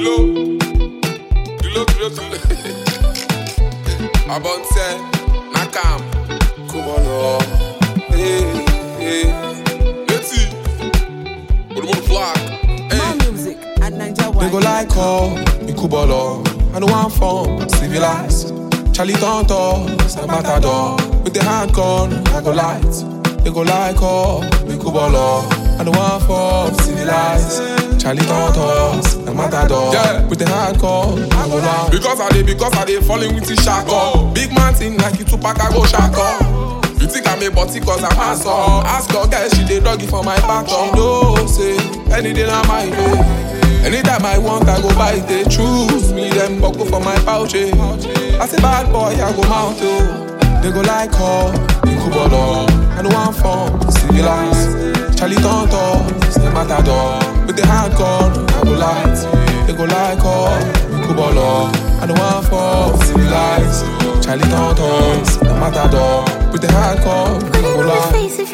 Dilo. Abonse, Nakam, Kubolo. Hey. Let's see. What about the flag? More music at Nigeria. They go like me Kubolo. I know I'm from civilized. Charlie Tonto, San Matador. With the handgun, I go light. They go like me Kubolo. I know I'm from civilized. Charlie Tonto, San Matador. Yeah. With the handgun, I go light. Because I dey falling with the shako. Big man thing like you Tupac, I go shako. You think I'm a body cause I'm handsome. Ask her girl, she dey doggy for my back. She know say, any day na my way. Anytime I want, I go buy it. They choose me, them buckle for my pouch. I say bad boy, I go mount. They go like me Kubolo. I know I'm from civilized. Charlie Tonto, San Matador. With the handgun, I go light. They go like me Kubolo. I know I'm from civilized. Charlie Tonto, San Matador. With the handgun, I go light.